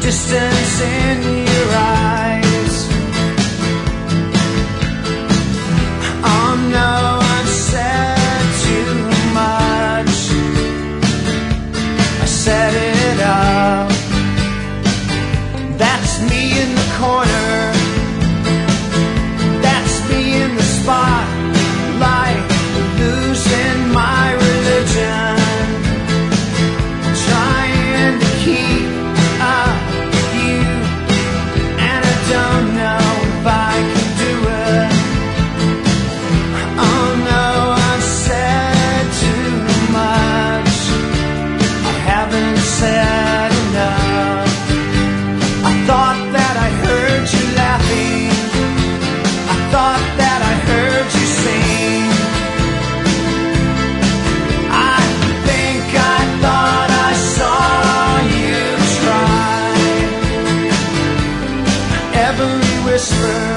distance in your eyes. Oh no, I've said too much. I set it up. That's me in the corner. That's me in the spotlight, losing my religion, trying to keep up with you, and I don't know if I can do it. Oh no, I've said too much. I haven't said enough. I thought that I heard you laughing. I thought that I heard you sing. I think I thought I saw you try. Every whisper